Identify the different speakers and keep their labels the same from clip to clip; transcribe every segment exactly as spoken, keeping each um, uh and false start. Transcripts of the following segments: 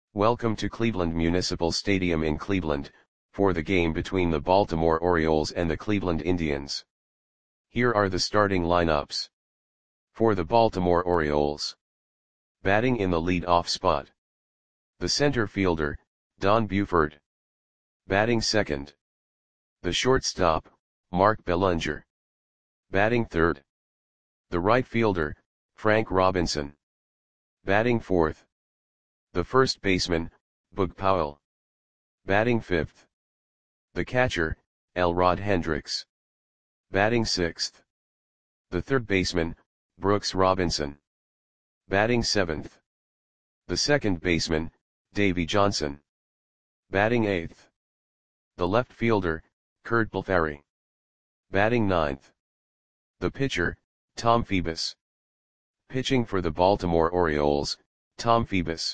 Speaker 1: Welcome to Cleveland Municipal Stadium in Cleveland, for the game between the Baltimore Orioles and the Cleveland Indians. Here are the starting lineups. For the Baltimore Orioles. Batting in the lead-off spot. The center fielder, Don Buford. Batting second. The shortstop, Mark Belanger. Batting third. The right fielder, Frank Robinson. Batting fourth. The first baseman, Boog Powell. Batting fifth. The catcher, Elrod Hendricks. Batting sixth. The third baseman, Brooks Robinson. Batting seventh. The second baseman, Davey Johnson. Batting eighth. The left fielder, Curt Blefary. Batting ninth. The pitcher, Tom Phoebus. Pitching for the Baltimore Orioles, Tom Phoebus.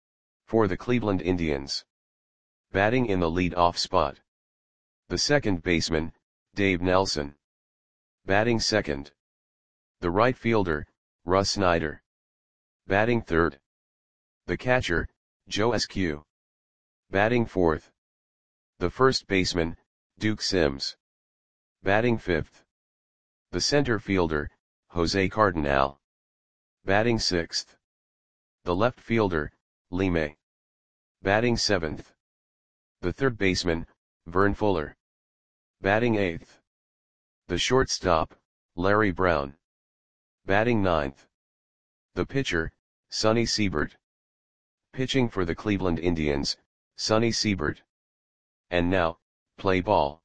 Speaker 1: For the Cleveland Indians. Batting in the lead-off spot. The second baseman, Dave Nelson. Batting second. The right fielder, Russ Snyder. Batting third. The catcher, Joe Eskew. Batting fourth. The first baseman, Duke Sims. Batting fifth. The center fielder, Jose Cardinal. Batting sixth. The left fielder, Lee May. Batting seventh. The third baseman, Vern Fuller. Batting eighth. The shortstop, Larry Brown. Batting ninth. The pitcher, Sonny Siebert. Pitching for the Cleveland Indians, Sonny Siebert. And now, play ball.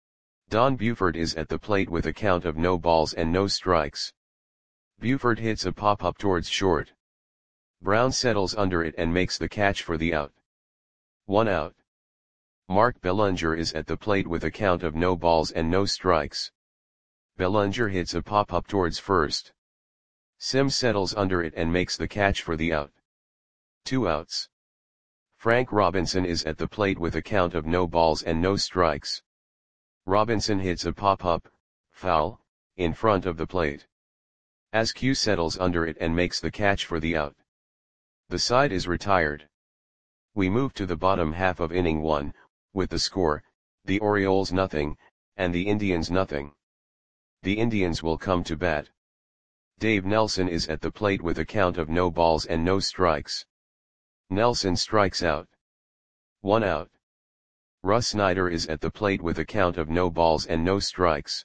Speaker 1: Don Buford is at the plate with a count of no balls and no strikes. Buford hits a pop-up towards short. Brown settles under it and makes the catch for the out. One out. Mark Belanger is at the plate with a count of no balls and no strikes. Belanger hits a pop-up towards first. Sims settles under it and makes the catch for the out. Two outs. Frank Robinson is at the plate with a count of no balls and no strikes. Robinson hits a pop-up, foul, in front of the plate. Askew settles under it and makes the catch for the out. The side is retired. We move to the bottom half of inning one, with the score, the Orioles nothing, and the Indians nothing. The Indians will come to bat. Dave Nelson is at the plate with a count of no balls and no strikes. Nelson strikes out. One out. Russ Snyder is at the plate with a count of no balls and no strikes.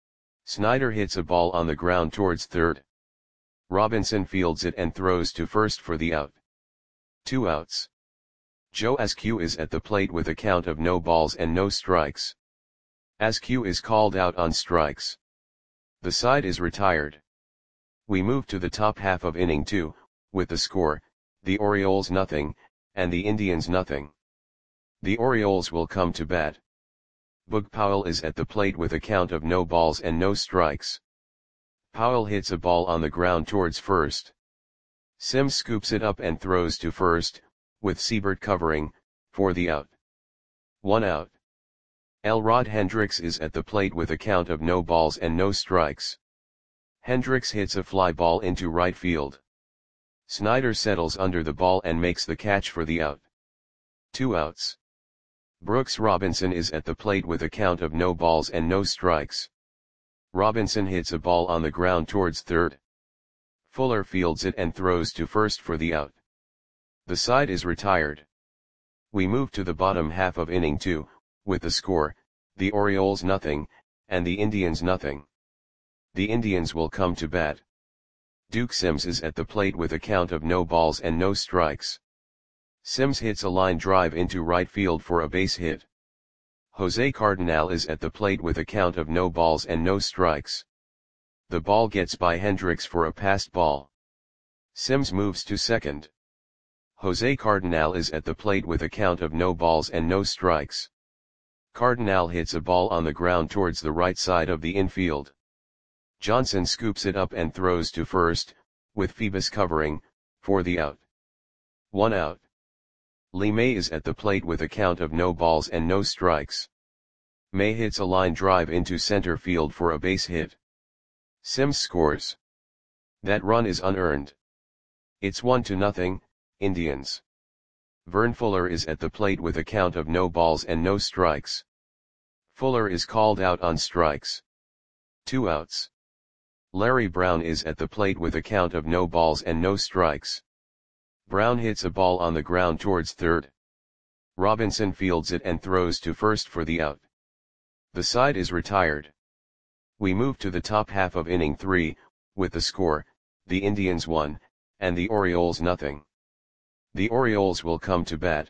Speaker 1: Snyder hits a ball on the ground towards third. Robinson fields it and throws to first for the out. Two outs. Joe Askew is at the plate with a count of no balls and no strikes. Askew is called out on strikes. The side is retired. We move to the top half of inning two, with the score, the Orioles nothing, and the Indians nothing. The Orioles will come to bat. Boog Powell is at the plate with a count of no balls and no strikes. Powell hits a ball on the ground towards first. Sims scoops it up and throws to first, with Siebert covering, for the out. One out. Elrod Hendricks is at the plate with a count of no balls and no strikes. Hendricks hits a fly ball into right field. Snyder settles under the ball and makes the catch for the out. Two outs. Brooks Robinson is at the plate with a count of no balls and no strikes. Robinson hits a ball on the ground towards third. Fuller fields it and throws to first for the out. The side is retired. We move to the bottom half of inning two, with the score, the Orioles nothing, and the Indians nothing. The Indians will come to bat. Duke Sims is at the plate with a count of no balls and no strikes. Sims hits a line drive into right field for a base hit. Jose Cardinal is at the plate with a count of no balls and no strikes. The ball gets by Hendricks for a passed ball. Sims moves to second. Jose Cardinal is at the plate with a count of no balls and no strikes. Cardinal hits a ball on the ground towards the right side of the infield. Johnson scoops it up and throws to first, with Phoebus covering, for the out. One out. Lee May is at the plate with a count of no balls and no strikes. May hits a line drive into center field for a base hit. Sims scores. That run is unearned. It's one to nothing, Indians. Vern Fuller is at the plate with a count of no balls and no strikes. Fuller is called out on strikes. Two outs. Larry Brown is at the plate with a count of no balls and no strikes. Brown hits a ball on the ground towards third. Robinson fields it and throws to first for the out. The side is retired. We move to the top half of inning three, with the score, the Indians one, and the Orioles nothing. The Orioles will come to bat.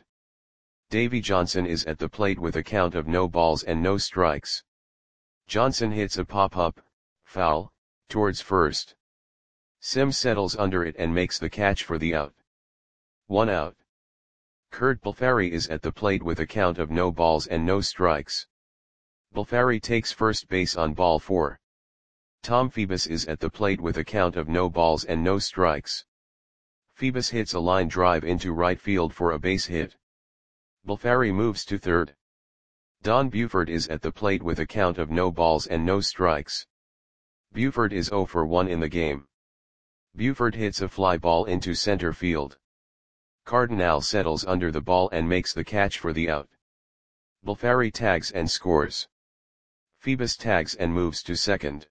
Speaker 1: Davy Johnson is at the plate with a count of no balls and no strikes. Johnson hits a pop-up, foul, towards first. Sims settles under it and makes the catch for the out. One out. Curt Balfari is at the plate with a count of no balls and no strikes. Balfari takes first base on ball four. Tom Phoebus is at the plate with a count of no balls and no strikes. Phoebus hits a line drive into right field for a base hit. Balfari moves to third. Don Buford is at the plate with a count of no balls and no strikes. Buford is oh for one in the game. Buford hits a fly ball into center field. Cardinal settles under the ball and makes the catch for the out. Balfari tags and scores. Phoebus tags and moves to second.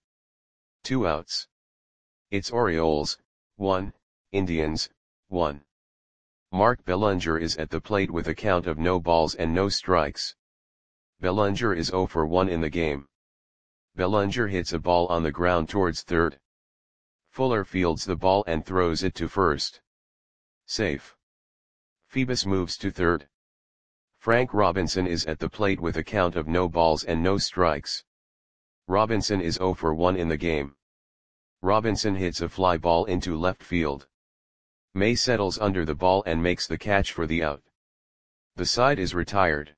Speaker 1: Two outs. It's Orioles, one, Indians, one. Mark Bellinger is at the plate with a count of no balls and no strikes. Bellinger is oh for one in the game. Bellinger hits a ball on the ground towards third. Fuller fields the ball and throws it to first. Safe. Phoebus moves to third. Frank Robinson is at the plate with a count of no balls and no strikes. Robinson is oh for one in the game. Robinson hits a fly ball into left field. May settles under the ball and makes the catch for the out. The side is retired.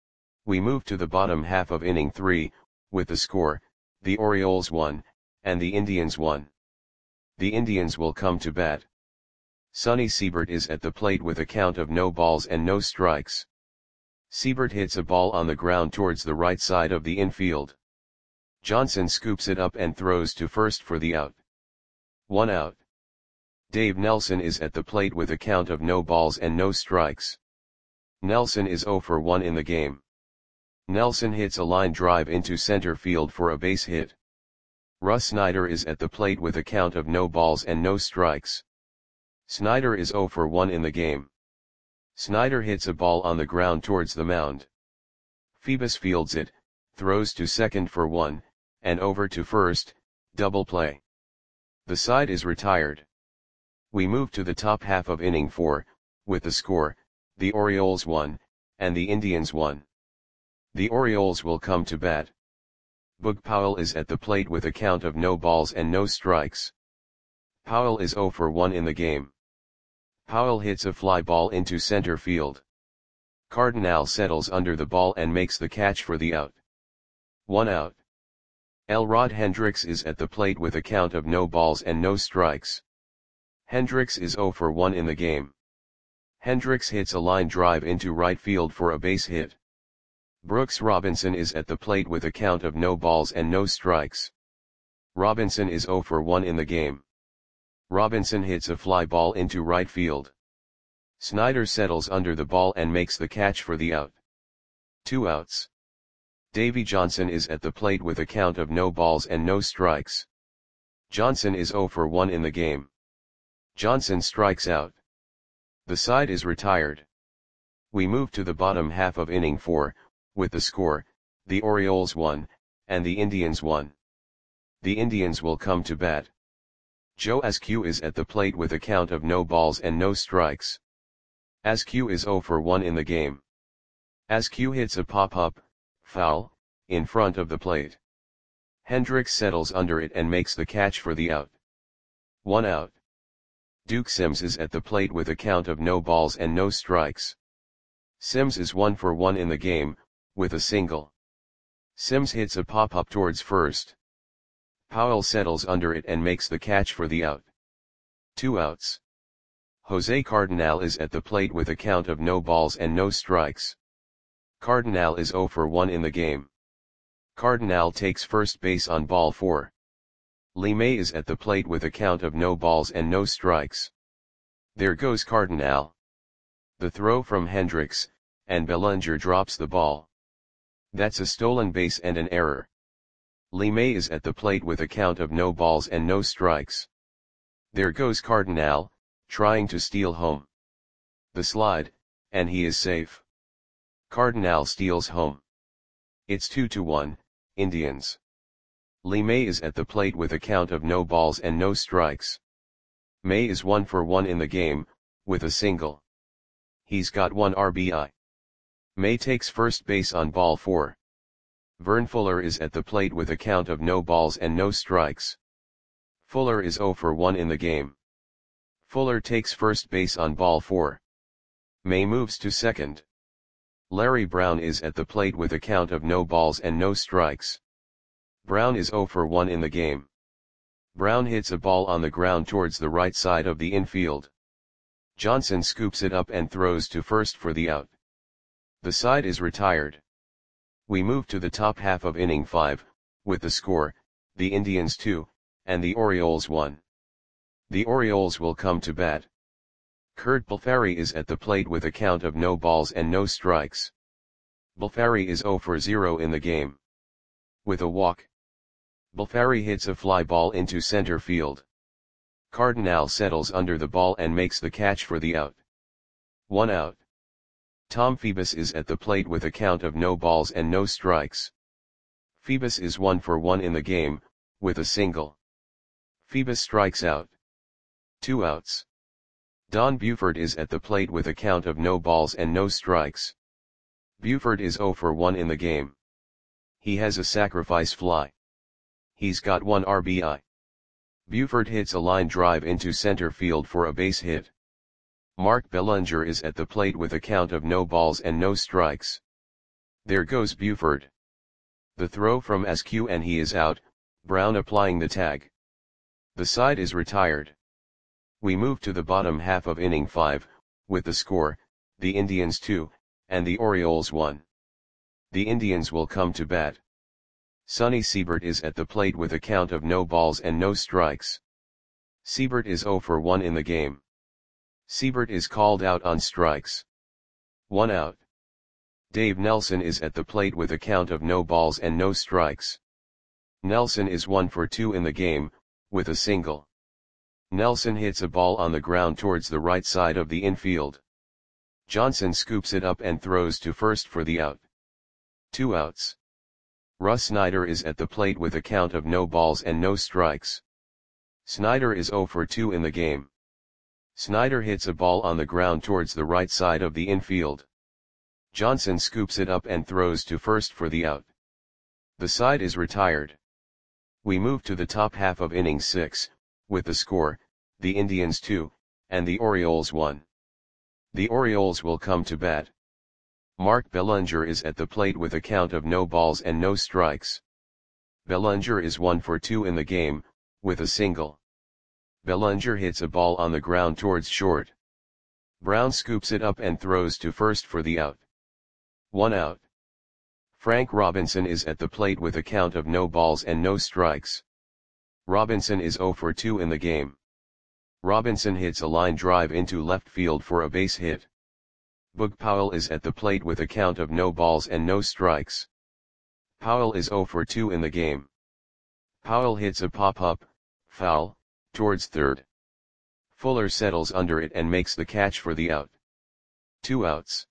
Speaker 1: We move to the bottom half of inning three, with the score, the Orioles one, and the Indians one. The Indians will come to bat. Sonny Siebert is at the plate with a count of no balls and no strikes. Siebert hits a ball on the ground towards the right side of the infield. Johnson scoops it up and throws to first for the out. One out. Dave Nelson is at the plate with a count of no balls and no strikes. Nelson is oh for one in the game. Nelson hits a line drive into center field for a base hit. Russ Snyder is at the plate with a count of no balls and no strikes. Snyder is oh for one in the game. Snyder hits a ball on the ground towards the mound. Phoebus fields it, throws to second for one, and over to first, double play. The side is retired. We move to the top half of inning four, with the score, the Orioles one, and the Indians one. The Orioles will come to bat. Boog Powell is at the plate with a count of no balls and no strikes. Powell is oh for one in the game. Powell hits a fly ball into center field. Cardinal settles under the ball and makes the catch for the out. One out. Elrod Hendricks is at the plate with a count of no balls and no strikes. Hendricks is oh for one in the game. Hendricks hits a line drive into right field for a base hit. Brooks Robinson is at the plate with a count of no balls and no strikes. Robinson is oh for one in the game. Robinson hits a fly ball into right field. Snyder settles under the ball and makes the catch for the out. Two outs. Davy Johnson is at the plate with a count of no balls and no strikes. Johnson is oh for one in the game. Johnson strikes out. The side is retired. We move to the bottom half of inning four, with the score, the Orioles one, and the Indians one. The Indians will come to bat. Joe Askew is at the plate with a count of no balls and no strikes. Askew is oh for one in the game. Askew hits a pop-up, foul, in front of the plate. Hendricks settles under it and makes the catch for the out. One out. Duke Sims is at the plate with a count of no balls and no strikes. Sims is one for one in the game, with a single. Sims hits a pop-up towards first. Powell settles under it and makes the catch for the out. Two outs. Jose Cardinal is at the plate with a count of no balls and no strikes. Cardinal is oh for one in the game. Cardinal takes first base on ball four. Lee May is at the plate with a count of no balls and no strikes. There goes Cardinal. The throw from Hendricks, and Bellinger drops the ball. That's a stolen base and an error. Lemay is at the plate with a count of no balls and no strikes. There goes Cardinal, trying to steal home. The slide, and he is safe. Cardinal steals home. It's two to one, Indians. Lemay is at the plate with a count of no balls and no strikes. May is one for one in the game, with a single. He's got one R B I. May takes first base on ball four. Vern Fuller is at the plate with a count of no balls and no strikes. Fuller is zero for one in the game. Fuller takes first base on ball four. May moves to second. Larry Brown is at the plate with a count of no balls and no strikes. Brown is zero for one in the game. Brown hits a ball on the ground towards the right side of the infield. Johnson scoops it up and throws to first for the out. The side is retired. We move to the top half of inning five, with the score, the Indians two, and the Orioles one. The Orioles will come to bat. Curt Balfari is at the plate with a count of no balls and no strikes. Balfari is zero for zero in the game. With a walk, Balfari hits a fly ball into center field. Cardinal settles under the ball and makes the catch for the out. One out. Tom Phoebus is at the plate with a count of no balls and no strikes. Phoebus is one for one in the game, with a single. Phoebus strikes out. Two outs. Don Buford is at the plate with a count of no balls and no strikes. Buford is zero for one in the game. He has a sacrifice fly. He's got one R B I. Buford hits a line drive into center field for a base hit. Mark Bellinger is at the plate with a count of no balls and no strikes. There goes Buford. The throw from Askew and he is out, Brown applying the tag. The side is retired. We move to the bottom half of inning five, with the score, the Indians two, and the Orioles one. The Indians will come to bat. Sonny Siebert is at the plate with a count of no balls and no strikes. Siebert is zero for one in the game. Siebert is called out on strikes. One out. Dave Nelson is at the plate with a count of no balls and no strikes. Nelson is one for two in the game, with a single. Nelson hits a ball on the ground towards the right side of the infield. Johnson scoops it up and throws to first for the out. Two outs. Russ Snyder is at the plate with a count of no balls and no strikes. Snyder is zero for two in the game. Snyder hits a ball on the ground towards the right side of the infield. Johnson scoops it up and throws to first for the out. The side is retired. We move to the top half of inning six, with the score, the Indians two, and the Orioles one. The Orioles will come to bat. Mark Bellinger is at the plate with a count of no balls and no strikes. Bellinger is one for two in the game, with a single. Bellinger hits a ball on the ground towards short. Brown scoops it up and throws to first for the out. One out. Frank Robinson is at the plate with a count of no balls and no strikes. Robinson is zero for two in the game. Robinson hits a line drive into left field for a base hit. Boog Powell is at the plate with a count of no balls and no strikes. Powell is zero for two in the game. Powell hits a pop-up, foul, towards third. Fuller settles under it and makes the catch for the out. Two outs.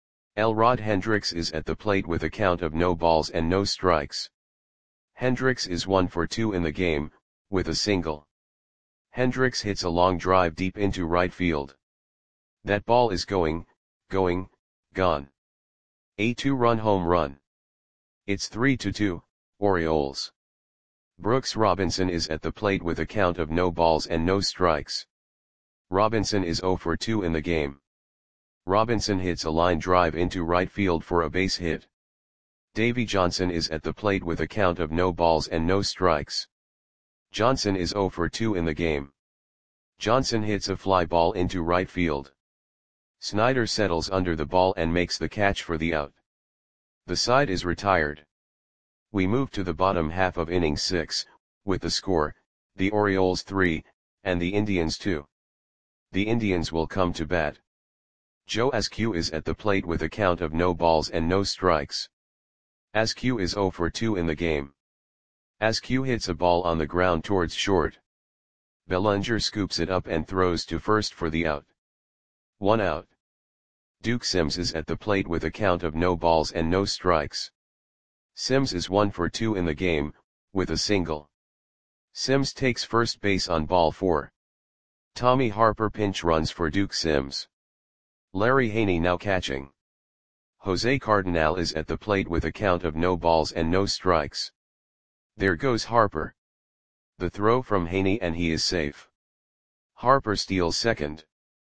Speaker 1: Elrod Hendricks is at the plate with a count of no balls and no strikes. Hendricks is one for two in the game, with a single. Hendricks hits a long drive deep into right field. That ball is going, going, gone. A two-run home run. It's three to two, Orioles. Brooks Robinson is at the plate with a count of no balls and no strikes. Robinson is zero for two in the game. Robinson hits a line drive into right field for a base hit. Davey Johnson is at the plate with a count of no balls and no strikes. Johnson is zero for two in the game. Johnson hits a fly ball into right field. Snyder settles under the ball and makes the catch for the out. The side is retired. We move to the bottom half of inning six, with the score, the Orioles three, and the Indians two. The Indians will come to bat. Joe Askew is at the plate with a count of no balls and no strikes. Askew is zero for two in the game. Askew hits a ball on the ground towards short. Bellinger scoops it up and throws to first for the out. One out. Duke Sims is at the plate with a count of no balls and no strikes. Sims is one for two in the game, with a single. Sims takes first base on ball four. Tommy Harper pinch runs for Duke Sims. Larry Haney now catching. Jose Cardinal is at the plate with a count of no balls and no strikes. There goes Harper. The throw from Haney and he is safe. Harper steals second.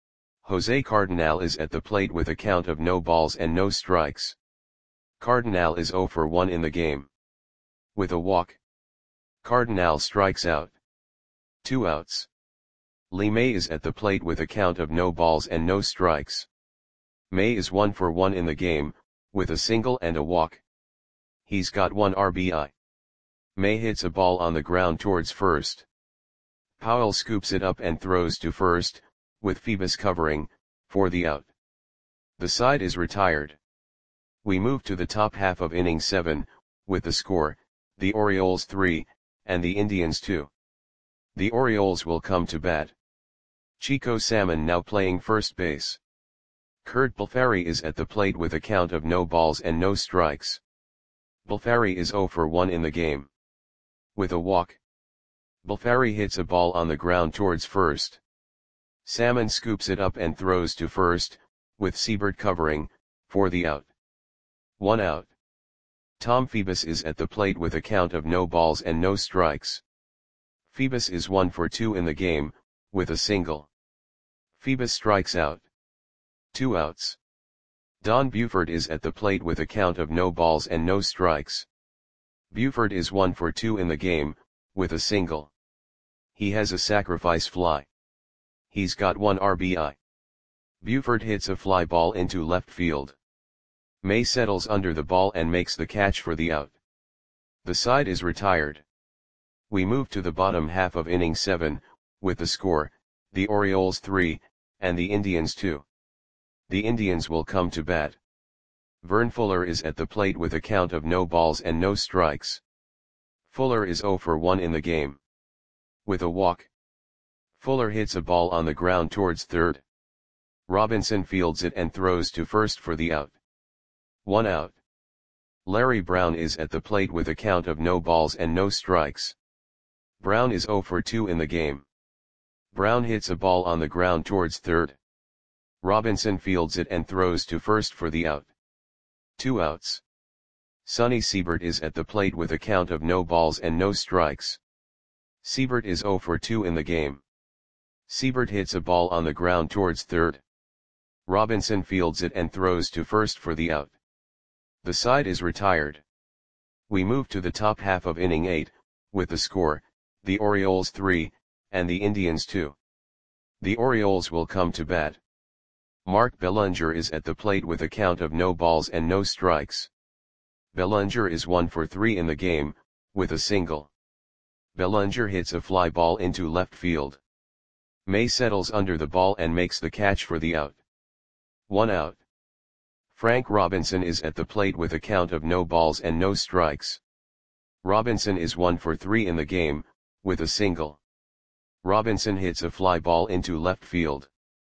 Speaker 1: Jose Cardinal is at the plate with a count of no balls and no strikes. Cardinal is zero for one in the game. With a walk. Cardinal strikes out. Two outs. Lee May is at the plate with a count of no balls and no strikes. May is one for one in the game, with a single and a walk. He's got one R B I. May hits a ball on the ground towards first. Powell scoops it up and throws to first, with Phoebus covering, for the out. The side is retired. We move to the top half of inning seven, with the score, the Orioles three, and the Indians two. The Orioles will come to bat. Chico Salmon now playing first base. Kurt Balfari is at the plate with a count of no balls and no strikes. Balfari is zero for one in the game. With a walk. Balfari hits a ball on the ground towards first. Salmon scoops it up and throws to first, with Siebert covering, for the out. One out. Tom Phoebus is at the plate with a count of no balls and no strikes. Phoebus is one for two in the game, with a single. Phoebus strikes out. Two outs. Don Buford is at the plate with a count of no balls and no strikes. Buford is one for two in the game, with a single. He has a sacrifice fly. He's got one R B I. Buford hits a fly ball into left field. May settles under the ball and makes the catch for the out. The side is retired. We move to the bottom half of inning seven, with the score, the Orioles three, and the Indians two. The Indians will come to bat. Vern Fuller is at the plate with a count of no balls and no strikes. Fuller is zero for one in the game. With a walk. Fuller hits a ball on the ground towards third. Robinson fields it and throws to first for the out. One out. Larry Brown is at the plate with a count of no balls and no strikes. Brown is zero for two in the game. Brown hits a ball on the ground towards third. Robinson fields it and throws to first for the out. Two outs. Sonny Siebert is at the plate with a count of no balls and no strikes. Siebert is zero for two in the game. Siebert hits a ball on the ground towards third. Robinson fields it and throws to first for the out. The side is retired. We move to the top half of inning eight, with the score, the Orioles three, and the Indians two. The Orioles will come to bat. Mark Bellinger is at the plate with a count of no balls and no strikes. Bellinger is one for three in the game, with a single. Bellinger hits a fly ball into left field. May settles under the ball and makes the catch for the out. One out. Frank Robinson is at the plate with a count of no balls and no strikes. Robinson is one for three in the game, with a single. Robinson hits a fly ball into left field.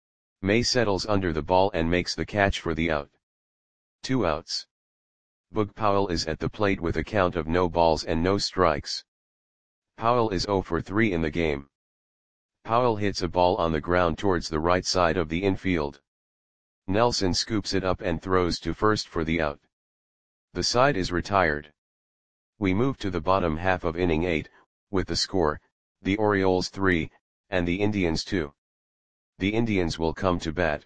Speaker 1: May settles under the ball and makes the catch for the out. Two outs. Boog Powell is at the plate with a count of no balls and no strikes. Powell is zero for three in the game. Powell hits a ball on the ground towards the right side of the infield. Nelson scoops it up and throws to first for the out. The side is retired. We move to the bottom half of inning eight, with the score, the Orioles three, and the Indians two. The Indians will come to bat.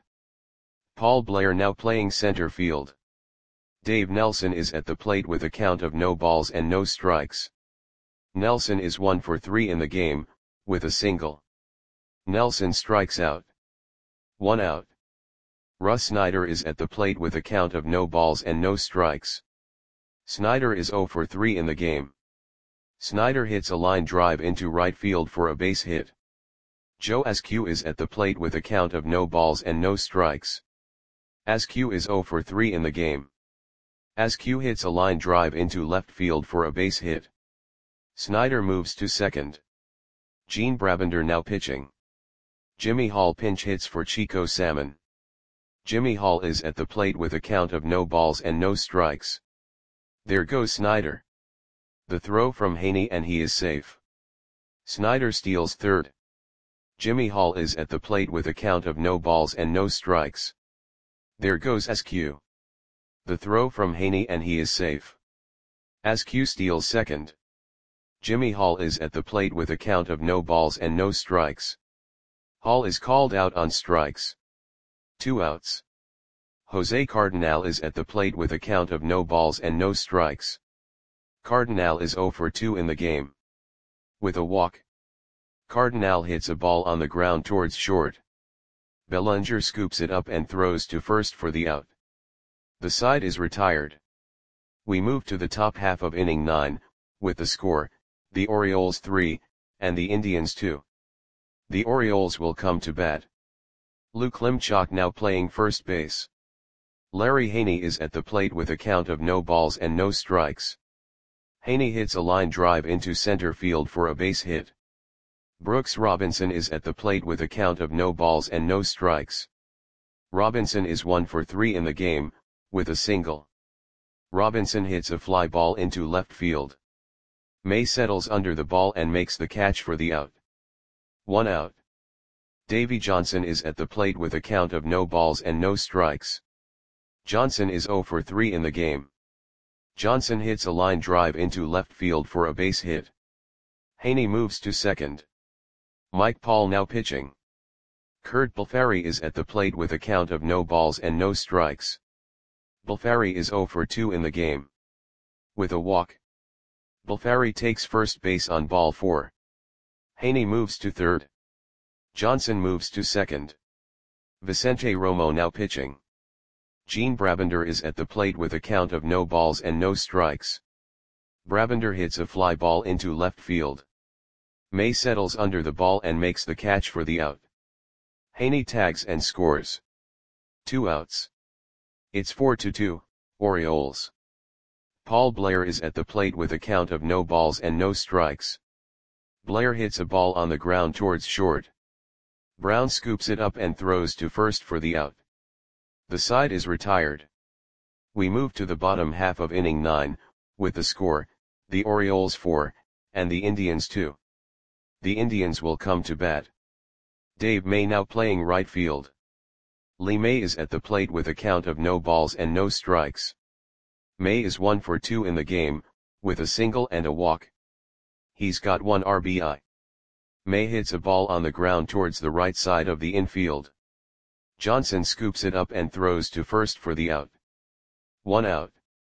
Speaker 1: Paul Blair now playing center field. Dave Nelson is at the plate with a count of no balls and no strikes. Nelson is one for three in the game, with a single. Nelson strikes out. One out. Russ Snyder is at the plate with a count of no balls and no strikes. Snyder is zero for three in the game. Snyder hits a line drive into right field for a base hit. Joe Askew is at the plate with a count of no balls and no strikes. Askew is zero for three in the game. Askew hits a line drive into left field for a base hit. Snyder moves to second. Gene Brabender now pitching. Jimmy Hall pinch hits for Chico Salmon. Jimmy Hall is at the plate with a count of no balls and no strikes. There goes Snyder. The throw from Haney and he is safe. Snyder steals third. Jimmy Hall is at the plate with a count of no balls and no strikes. There goes Askew. The throw from Haney and he is safe. Askew steals second. Jimmy Hall is at the plate with a count of no balls and no strikes. Hall is called out on strikes. Two outs. Jose Cardinal is at the plate with a count of no balls and no strikes. Cardinal is zero for two in the game. With a walk. Cardinal hits a ball on the ground towards short. Bellinger scoops it up and throws to first for the out. The side is retired. We move to the top half of inning nine, with the score, the Orioles three, and the Indians two. The Orioles will come to bat. Lou Klimchak now playing first base. Larry Haney is at the plate with a count of no balls and no strikes. Haney hits a line drive into center field for a base hit. Brooks Robinson is at the plate with a count of no balls and no strikes. Robinson is one for three in the game, with a single. Robinson hits a fly ball into left field. May settles under the ball and makes the catch for the out. One out. Davey Johnson is at the plate with a count of no balls and no strikes. Johnson is zero for three in the game. Johnson hits a line drive into left field for a base hit. Haney moves to second. Mike Paul now pitching. Kurt Balfari is at the plate with a count of no balls and no strikes. Balfari is zero for two in the game. With a walk. Balfari takes first base on ball four. Haney moves to third. Johnson moves to second. Vicente Romo now pitching. Gene Brabender is at the plate with a count of no balls and no strikes. Brabender hits a fly ball into left field. May settles under the ball and makes the catch for the out. Haney tags and scores. Two outs. It's four to two, Orioles. Paul Blair is at the plate with a count of no balls and no strikes. Blair hits a ball on the ground towards short. Brown scoops it up and throws to first for the out. The side is retired. We move to the bottom half of inning nine, with the score, the Orioles four, and the Indians two. The Indians will come to bat. Dave May now playing right field. Lee May is at the plate with a count of no balls and no strikes. May is one for two in the game, with a single and a walk. He's got one R B I. May hits a ball on the ground towards the right side of the infield. Johnson scoops it up and throws to first for the out. One out.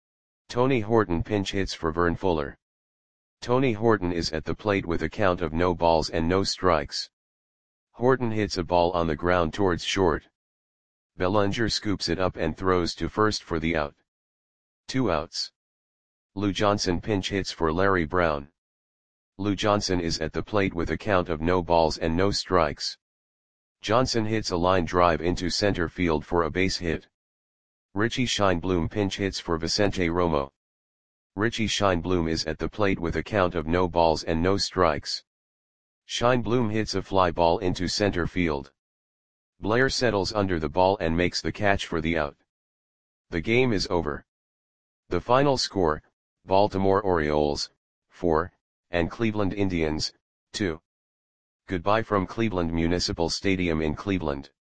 Speaker 1: Tony Horton pinch hits for Vern Fuller. Tony Horton is at the plate with a count of no balls and no strikes. Horton hits a ball on the ground towards short. Bellinger scoops it up and throws to first for the out. Two outs. Lou Johnson pinch hits for Larry Brown. Lou Johnson is at the plate with a count of no balls and no strikes. Johnson hits a line drive into center field for a base hit. Richie Scheinblum pinch hits for Vicente Romo. Richie Scheinblum is at the plate with a count of no balls and no strikes. Scheinblum hits a fly ball into center field. Blair settles under the ball and makes the catch for the out. The game is over. The final score, Baltimore Orioles, four, and Cleveland Indians, two. Goodbye from Cleveland Municipal Stadium in Cleveland.